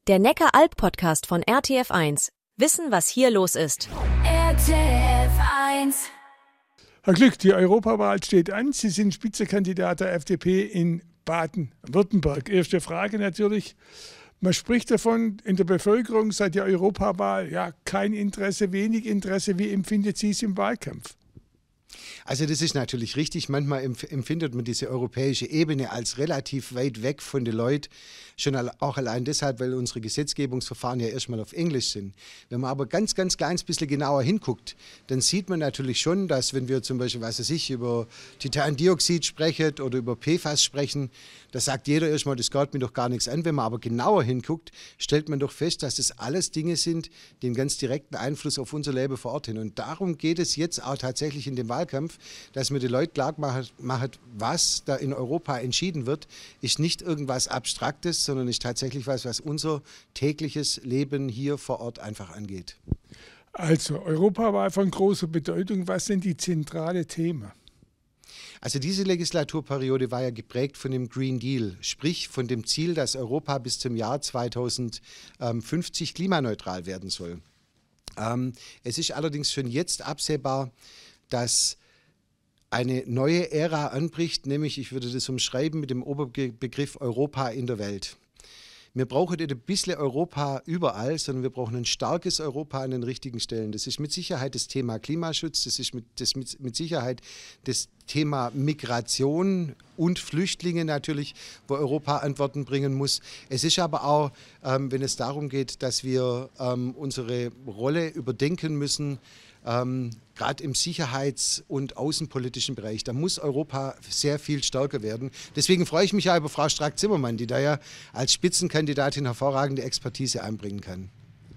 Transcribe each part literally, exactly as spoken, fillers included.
Der Neckar-Alb-Podcast von R T F eins. Wissen, was hier los ist. R T F eins. Herr Glück, die Europawahl steht an. Sie sind Spitzenkandidat der F D P in Baden-Württemberg. Erste Frage natürlich. Man spricht davon, in der Bevölkerung seit der Europawahl, ja, kein Interesse, wenig Interesse. Wie empfindet sie es im Wahlkampf? Also das ist natürlich richtig. Manchmal empfindet man diese europäische Ebene als relativ weit weg von den Leuten. Schon auch allein deshalb, weil unsere Gesetzgebungsverfahren ja erstmal auf Englisch sind. Wenn man aber ganz, ganz kleines bisschen genauer hinguckt, dann sieht man natürlich schon, dass wenn wir zum Beispiel, was weiß ich, über Titandioxid sprechen oder über P F A S sprechen, da sagt jeder erstmal, das geht mir doch gar nichts an. Wenn man aber genauer hinguckt, stellt man doch fest, dass das alles Dinge sind, die einen ganz direkten Einfluss auf unser Leben vor Ort haben. Und darum geht es jetzt auch tatsächlich in dem Wahlkampf, dass mir die Leute klar machen, was da in Europa entschieden wird, ist nicht irgendwas Abstraktes, sondern ist tatsächlich was, was unser tägliches Leben hier vor Ort einfach angeht. Also, Europawahl von großer Bedeutung. Was sind die zentralen Themen? Also diese Legislaturperiode war ja geprägt von dem Green Deal, sprich von dem Ziel, dass Europa bis zum Jahr zweitausendfünfzig klimaneutral werden soll. Ähm, es ist allerdings schon jetzt absehbar, dass eine neue Ära anbricht, nämlich, ich würde das umschreiben mit dem Oberbegriff Europa in der Welt. Wir brauchen nicht ein bisschen Europa überall, sondern wir brauchen ein starkes Europa an den richtigen Stellen. Das ist mit Sicherheit das Thema Klimaschutz, das ist mit, das mit, mit Sicherheit das Thema Migration und Flüchtlinge natürlich, wo Europa Antworten bringen muss. Es ist aber auch, ähm, wenn es darum geht, dass wir ähm, unsere Rolle überdenken müssen, ähm, gerade im sicherheits- und außenpolitischen Bereich. Da muss Europa sehr viel stärker werden. Deswegen freue ich mich ja über Frau Strack-Zimmermann, die da ja als Spitzenkandidatin hervorragende Expertise einbringen kann.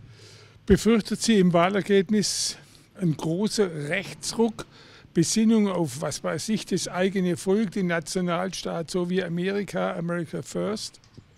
Befürchtet sie im Wahlergebnis einen großen Rechtsruck, Besinnung auf, was weiß ich, das eigene Volk, den Nationalstaat, so wie Amerika, America First?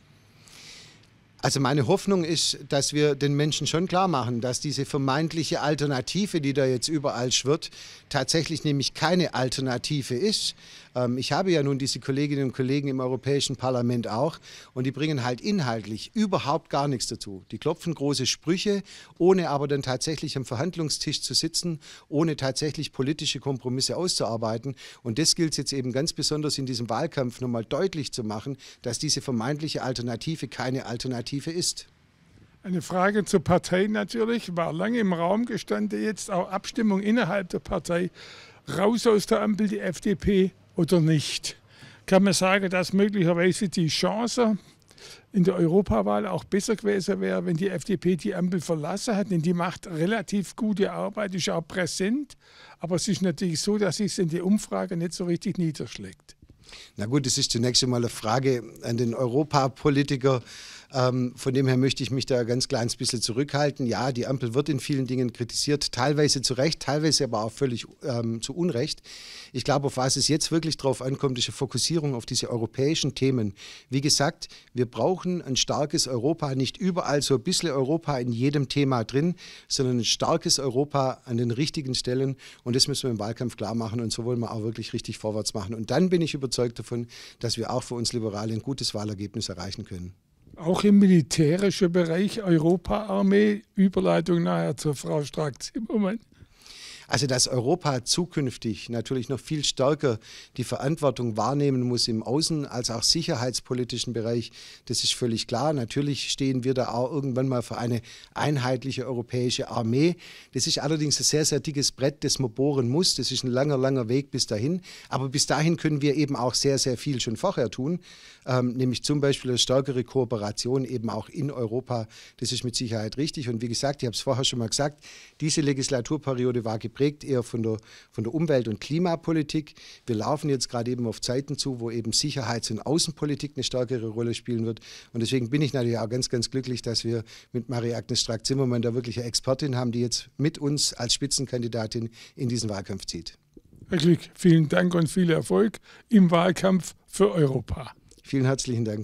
Also meine Hoffnung ist, dass wir den Menschen schon klar machen, dass diese vermeintliche Alternative, die da jetzt überall schwirrt, tatsächlich nämlich keine Alternative ist. Ähm, ich habe ja nun diese Kolleginnen und Kollegen im Europäischen Parlament auch und die bringen halt inhaltlich überhaupt gar nichts dazu. Die klopfen große Sprüche, ohne aber dann tatsächlich am Verhandlungstisch zu sitzen, ohne tatsächlich politische Kompromisse auszuarbeiten. Und das gilt es jetzt eben ganz besonders in diesem Wahlkampf nochmal deutlich zu machen, dass diese vermeintliche Alternative keine Alternative ist. Eine Frage zur Partei natürlich, war lange im Raum gestanden, jetzt auch Abstimmung innerhalb der Partei, raus aus der Ampel die F D P oder nicht. Kann man sagen, dass möglicherweise die Chance in der Europawahl auch besser gewesen wäre, wenn die F D P die Ampel verlassen hat, denn die macht relativ gute Arbeit, ist auch präsent, aber es ist natürlich so, dass sich in der Umfrage nicht so richtig niederschlägt. Na gut, das ist zunächst einmal eine Frage an den Europapolitiker. Ähm, von dem her möchte ich mich da ganz kleines bisschen zurückhalten. Ja, die Ampel wird in vielen Dingen kritisiert, teilweise zu Recht, teilweise aber auch völlig ähm, zu Unrecht. Ich glaube, auf was es jetzt wirklich drauf ankommt, ist eine Fokussierung auf diese europäischen Themen. Wie gesagt, wir brauchen ein starkes Europa, nicht überall so ein bisschen Europa in jedem Thema drin, sondern ein starkes Europa an den richtigen Stellen. Und das müssen wir im Wahlkampf klar machen und so wollen wir auch wirklich richtig vorwärts machen. Und dann bin ich überzeugt davon, dass wir auch für uns Liberale ein gutes Wahlergebnis erreichen können. Auch im militärischen Bereich Europa-Armee, Überleitung nachher zur Frau Strack-Zimmermann. Also dass Europa zukünftig natürlich noch viel stärker die Verantwortung wahrnehmen muss im außen- als auch sicherheitspolitischen Bereich, das ist völlig klar. Natürlich stehen wir da auch irgendwann mal für eine einheitliche europäische Armee. Das ist allerdings ein sehr, sehr dickes Brett, das man bohren muss. Das ist ein langer, langer Weg bis dahin. Aber bis dahin können wir eben auch sehr, sehr viel schon vorher tun, ähm, nämlich zum Beispiel eine stärkere Kooperation eben auch in Europa. Das ist mit Sicherheit richtig. Und wie gesagt, ich habe es vorher schon mal gesagt, diese Legislaturperiode war geprägt eher von der, von der Umwelt- und Klimapolitik. Wir laufen jetzt gerade eben auf Zeiten zu, wo eben Sicherheits- und Außenpolitik eine stärkere Rolle spielen wird. Und deswegen bin ich natürlich auch ganz, ganz glücklich, dass wir mit Marie-Agnes Strack-Zimmermann da wirklich eine Expertin haben, die jetzt mit uns als Spitzenkandidatin in diesen Wahlkampf zieht. Herr Glück, vielen Dank und viel Erfolg im Wahlkampf für Europa. Vielen herzlichen Dank.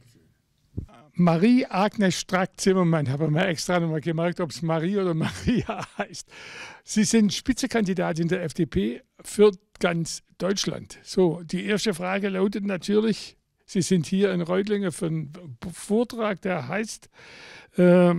Marie-Agnes Strack-Zimmermann, habe mir extra nochmal gemerkt, ob es Marie oder Maria heißt. Sie sind Spitzenkandidatin der F D P für ganz Deutschland. So, die erste Frage lautet natürlich, Sie sind hier in Reutlingen für einen Vortrag, der heißt äh,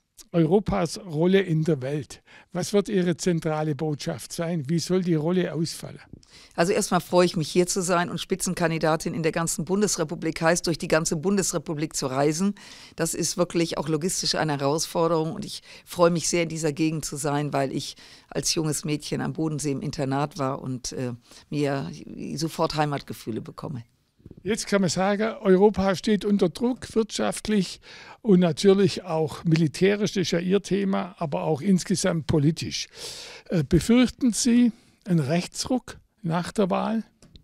Europas Rolle in der Welt. Was wird Ihre zentrale Botschaft sein? Wie soll die Rolle ausfallen? Also erstmal freue ich mich, hier zu sein und Spitzenkandidatin in der ganzen Bundesrepublik heißt, durch die ganze Bundesrepublik zu reisen. Das ist wirklich auch logistisch eine Herausforderung und ich freue mich sehr, in dieser Gegend zu sein, weil ich als junges Mädchen am Bodensee im Internat war und äh, mir sofort Heimatgefühle bekomme. Jetzt kann man sagen, Europa steht unter Druck, wirtschaftlich und natürlich auch militärisch, das ist ja Ihr Thema, aber auch insgesamt politisch. Äh, befürchten Sie einen Rechtsruck nach der Wahl?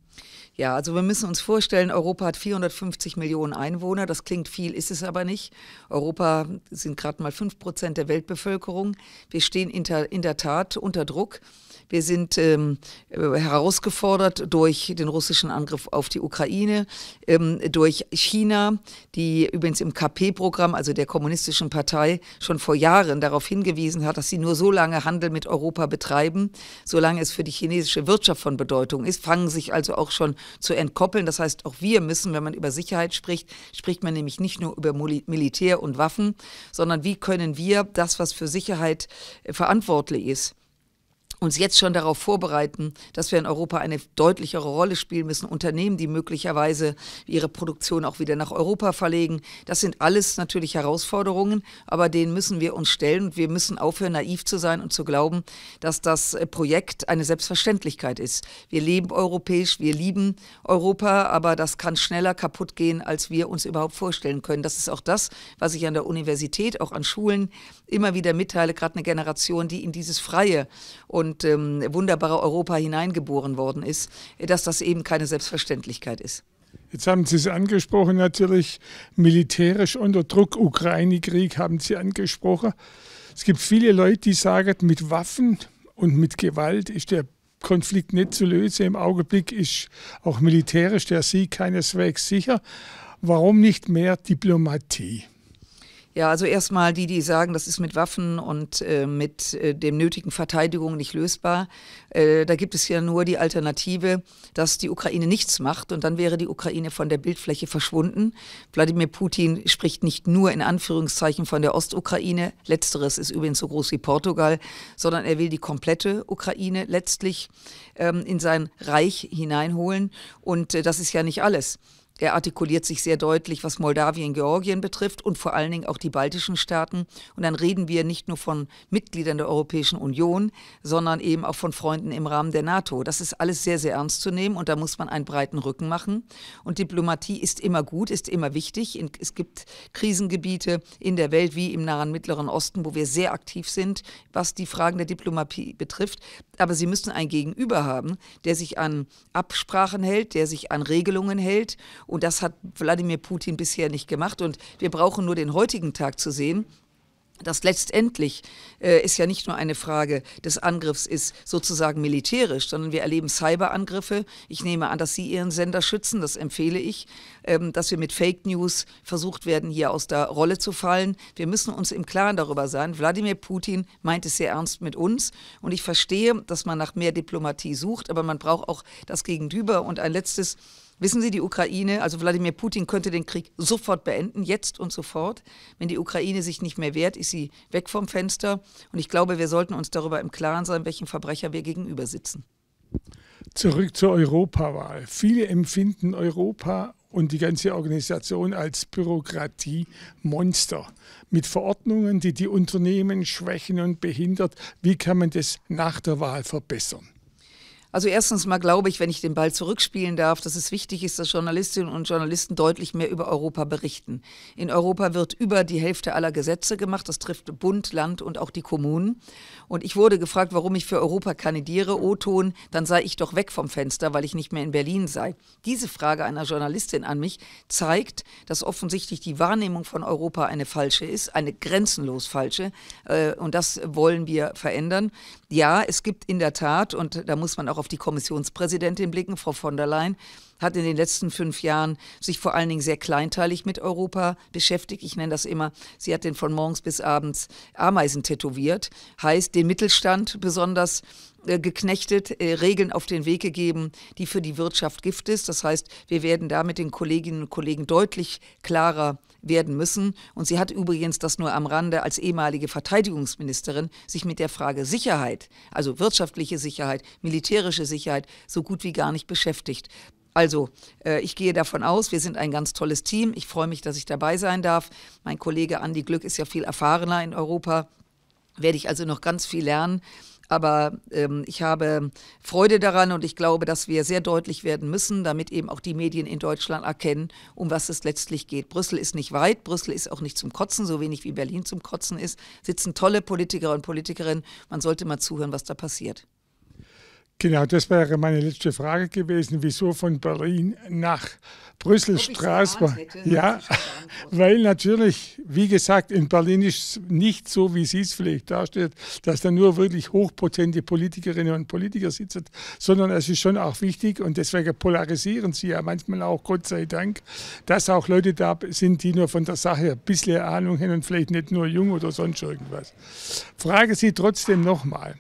Ja, also wir müssen uns vorstellen, Europa hat vierhundertfünfzig Millionen Einwohner. Das klingt viel, ist es aber nicht. Europa sind gerade mal fünf Prozent der Weltbevölkerung. Wir stehen in der, in der Tat unter Druck. Wir sind ähm, herausgefordert durch den russischen Angriff auf die Ukraine, ähm, durch China, die übrigens im K P-Programm, also der kommunistischen Partei, schon vor Jahren darauf hingewiesen hat, dass sie nur so lange Handel mit Europa betreiben, solange es für die chinesische Wirtschaft von Bedeutung ist, fangen sich also auch schon zu entkoppeln. Das heißt, auch wir müssen, wenn man über Sicherheit spricht, spricht man nämlich nicht nur über Militär und Waffen, sondern wie können wir das, was für Sicherheit äh, verantwortlich ist, uns jetzt schon darauf vorbereiten, dass wir in Europa eine deutlichere Rolle spielen müssen. Unternehmen, die möglicherweise ihre Produktion auch wieder nach Europa verlegen. Das sind alles natürlich Herausforderungen, aber denen müssen wir uns stellen. Und wir müssen aufhören, naiv zu sein und zu glauben, dass das Projekt eine Selbstverständlichkeit ist. Wir leben europäisch, wir lieben Europa, aber das kann schneller kaputt gehen, als wir uns überhaupt vorstellen können. Das ist auch das, was ich an der Universität, auch an Schulen immer wieder mitteile, gerade eine Generation, die in dieses freie und und ähm, wunderbare Europa hineingeboren worden ist, dass das eben keine Selbstverständlichkeit ist. Jetzt haben Sie es angesprochen, natürlich militärisch unter Druck, Ukraine-Krieg haben Sie angesprochen. Es gibt viele Leute, die sagen, mit Waffen und mit Gewalt ist der Konflikt nicht zu lösen. Im Augenblick ist auch militärisch der Sieg keineswegs sicher. Warum nicht mehr Diplomatie? Ja, also erstmal die, die sagen, das ist mit Waffen und äh, mit äh, dem nötigen Verteidigung nicht lösbar. Äh, da gibt es ja nur die Alternative, dass die Ukraine nichts macht und dann wäre die Ukraine von der Bildfläche verschwunden. Wladimir Putin spricht nicht nur in Anführungszeichen von der Ostukraine, letzteres ist übrigens so groß wie Portugal, sondern er will die komplette Ukraine letztlich ähm, in sein Reich hineinholen und äh, das ist ja nicht alles. Er artikuliert sich sehr deutlich, was Moldawien, Georgien betrifft und vor allen Dingen auch die baltischen Staaten. Und dann reden wir nicht nur von Mitgliedern der Europäischen Union, sondern eben auch von Freunden im Rahmen der NATO. Das ist alles sehr, sehr ernst zu nehmen und da muss man einen breiten Rücken machen. Und Diplomatie ist immer gut, ist immer wichtig. Es gibt Krisengebiete in der Welt wie im Nahen Mittleren Osten, wo wir sehr aktiv sind, was die Fragen der Diplomatie betrifft. Aber sie müssen ein Gegenüber haben, der sich an Absprachen hält, der sich an Regelungen hält. Und das hat Wladimir Putin bisher nicht gemacht. Und wir brauchen nur den heutigen Tag zu sehen, dass letztendlich äh, ist ja nicht nur eine Frage des Angriffs ist sozusagen militärisch, sondern wir erleben Cyberangriffe. Ich nehme an, dass Sie Ihren Sender schützen, das empfehle ich, ähm, dass wir mit Fake News versucht werden, hier aus der Rolle zu fallen. Wir müssen uns im Klaren darüber sein, Wladimir Putin meint es sehr ernst mit uns und ich verstehe, dass man nach mehr Diplomatie sucht, aber man braucht auch das Gegenüber. Und ein letztes: Wissen Sie, die Ukraine, also Wladimir Putin könnte den Krieg sofort beenden, jetzt und sofort. Wenn die Ukraine sich nicht mehr wehrt, ist sie weg vom Fenster. Und ich glaube, wir sollten uns darüber im Klaren sein, welchen Verbrecher wir gegenüber sitzen. Zurück zur Europawahl. Viele empfinden Europa und die ganze Organisation als Bürokratiemonster mit Verordnungen, die die Unternehmen schwächen und behindert. Wie kann man das nach der Wahl verbessern? Also erstens mal glaube ich, wenn ich den Ball zurückspielen darf, dass es wichtig ist, dass Journalistinnen und Journalisten deutlich mehr über Europa berichten. In Europa wird über die Hälfte aller Gesetze gemacht. Das trifft Bund, Land und auch die Kommunen. Und ich wurde gefragt, warum ich für Europa kandidiere. O-Ton, dann sei ich doch weg vom Fenster, weil ich nicht mehr in Berlin sei. Diese Frage einer Journalistin an mich zeigt, dass offensichtlich die Wahrnehmung von Europa eine falsche ist, eine grenzenlos falsche. Und das wollen wir verändern. Ja, es gibt in der Tat, und da muss man auch auf die Kommissionspräsidentin blicken, Frau von der Leyen, hat in den letzten fünf Jahren sich vor allen Dingen sehr kleinteilig mit Europa beschäftigt. Ich nenne das immer, sie hat den von morgens bis abends Ameisen tätowiert, heißt den Mittelstand besonders äh, geknechtet, äh, Regeln auf den Weg gegeben, die für die Wirtschaft Gift ist. Das heißt, wir werden da mit den Kolleginnen und Kollegen deutlich klarer werden müssen. Und sie hat übrigens das nur am Rande als ehemalige Verteidigungsministerin sich mit der Frage Sicherheit, also wirtschaftliche Sicherheit, militärische Sicherheit, so gut wie gar nicht beschäftigt. Also, äh, ich gehe davon aus, wir sind ein ganz tolles Team. Ich freue mich, dass ich dabei sein darf. Mein Kollege Andi Glück ist ja viel erfahrener in Europa. Werde ich also noch ganz viel lernen. Aber ähm, ich habe Freude daran und ich glaube, dass wir sehr deutlich werden müssen, damit eben auch die Medien in Deutschland erkennen, um was es letztlich geht. Brüssel ist nicht weit, Brüssel ist auch nicht zum Kotzen, so wenig wie Berlin zum Kotzen ist. Sitzen tolle Politiker und Politikerinnen. Man sollte mal zuhören, was da passiert. Genau, das wäre meine letzte Frage gewesen. Wieso von Berlin nach Brüssel, Straßburg? Ja, weil natürlich, wie gesagt, in Berlin ist es nicht so, wie Sie es vielleicht darstellt, dass da nur wirklich hochpotente Politikerinnen und Politiker sitzen, sondern es ist schon auch wichtig und deswegen polarisieren Sie ja manchmal auch, Gott sei Dank, dass auch Leute da sind, die nur von der Sache ein bisschen Ahnung haben und vielleicht nicht nur jung oder sonst irgendwas. Frage Sie trotzdem nochmal.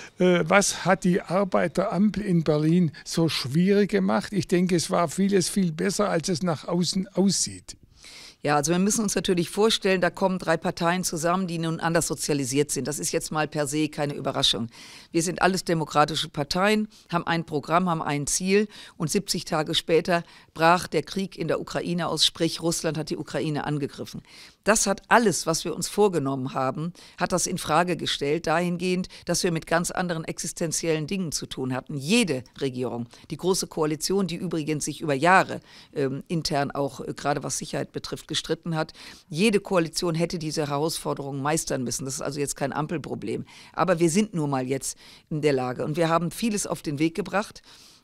Was hat die Arbeit der Ampel in Berlin so schwierig gemacht? Ich denke, es war vieles viel besser, als es nach außen aussieht. Ja, also wir müssen uns natürlich vorstellen, da kommen drei Parteien zusammen, die nun anders sozialisiert sind. Das ist jetzt mal per se keine Überraschung. Wir sind alles demokratische Parteien, haben ein Programm, haben ein Ziel und siebzig Tage später brach der Krieg in der Ukraine aus, sprich Russland hat die Ukraine angegriffen. Das hat alles, was wir uns vorgenommen haben, hat das in Frage gestellt, dahingehend, dass wir mit ganz anderen existenziellen Dingen zu tun hatten. Jede Regierung, die Große Koalition, die übrigens sich über Jahre ähm, intern auch äh, gerade was Sicherheit betrifft, gestritten hat, jede Koalition hätte diese Herausforderungen meistern müssen. Das ist also jetzt kein Ampelproblem. Aber wir sind nun mal jetzt in der Lage und wir haben vieles auf den Weg gebracht.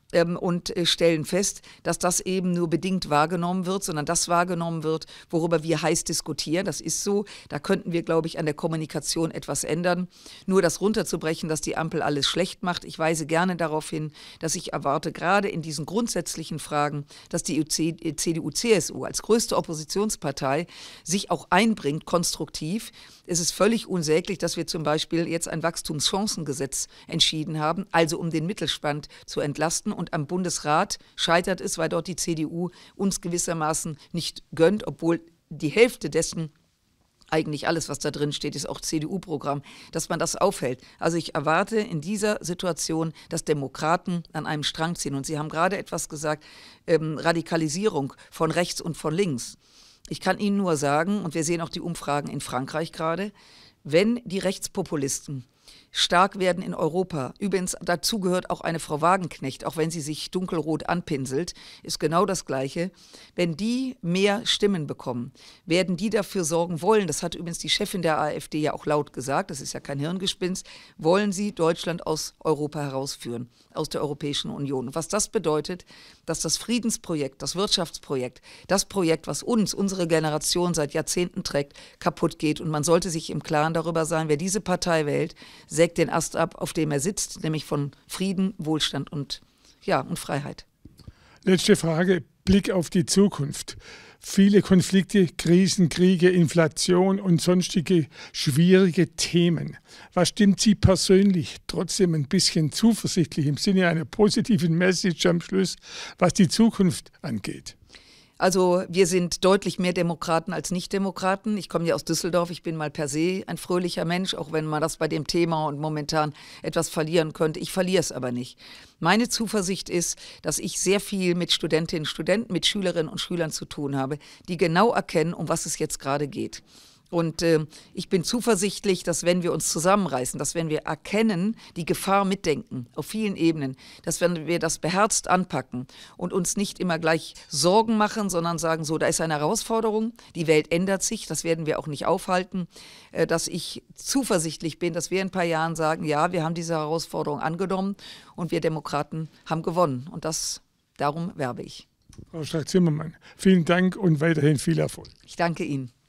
Und stellen fest, dass das eben nur bedingt wahrgenommen wird, sondern das wahrgenommen wird, worüber wir heiß diskutieren. Das ist so. Da könnten wir, glaube ich, an der Kommunikation etwas ändern. Nur das runterzubrechen, dass die Ampel alles schlecht macht. Ich weise gerne darauf hin, dass ich erwarte, gerade in diesen grundsätzlichen Fragen, dass die C D U C S U als größte Oppositionspartei sich auch einbringt, konstruktiv. Es ist völlig unsäglich, dass wir zum Beispiel jetzt ein Wachstumschancengesetz entschieden haben, also um den Mittelstand zu entlasten. Und am Bundesrat scheitert es, weil dort die C D U uns gewissermaßen nicht gönnt, obwohl die Hälfte dessen, eigentlich alles, was da drin steht, ist auch C D U-Programm, dass man das aufhält. Also ich erwarte in dieser Situation, dass Demokraten an einem Strang ziehen. Und Sie haben gerade etwas gesagt, ähm, Radikalisierung von rechts und von links. Ich kann Ihnen nur sagen, und wir sehen auch die Umfragen in Frankreich gerade, wenn die Rechtspopulisten stark werden in Europa. Übrigens, dazu gehört auch eine Frau Wagenknecht, auch wenn sie sich dunkelrot anpinselt, ist genau das Gleiche. Wenn die mehr Stimmen bekommen, werden die dafür sorgen wollen, das hat übrigens die Chefin der AfD ja auch laut gesagt, das ist ja kein Hirngespinst, wollen sie Deutschland aus Europa herausführen, aus der Europäischen Union. Und was das bedeutet, dass das Friedensprojekt, das Wirtschaftsprojekt, das Projekt, was uns, unsere Generation seit Jahrzehnten trägt, kaputt geht. Und man sollte sich im Klaren darüber sein, wer diese Partei wählt, sägt den Ast ab, auf dem er sitzt, nämlich von Frieden, Wohlstand und, ja, und Freiheit. Letzte Frage, Blick auf die Zukunft. Viele Konflikte, Krisen, Kriege, Inflation und sonstige schwierige Themen. Was stimmt Sie persönlich trotzdem ein bisschen zuversichtlich im Sinne einer positiven Message am Schluss, was die Zukunft angeht? Also wir sind deutlich mehr Demokraten als Nicht-Demokraten. Ich komme ja aus Düsseldorf, ich bin mal per se ein fröhlicher Mensch, auch wenn man das bei dem Thema und momentan etwas verlieren könnte. Ich verliere es aber nicht. Meine Zuversicht ist, dass ich sehr viel mit Studentinnen und Studenten, mit Schülerinnen und Schülern zu tun habe, die genau erkennen, um was es jetzt gerade geht. Und äh, ich bin zuversichtlich, dass wenn wir uns zusammenreißen, dass wenn wir erkennen, die Gefahr mitdenken, auf vielen Ebenen, dass wenn wir das beherzt anpacken und uns nicht immer gleich Sorgen machen, sondern sagen, so, da ist eine Herausforderung, die Welt ändert sich, das werden wir auch nicht aufhalten, äh, dass ich zuversichtlich bin, dass wir in ein paar Jahren sagen, ja, wir haben diese Herausforderung angenommen und wir Demokraten haben gewonnen. Und das, darum werbe ich. Frau Strack-Zimmermann, vielen Dank und weiterhin viel Erfolg. Ich danke Ihnen.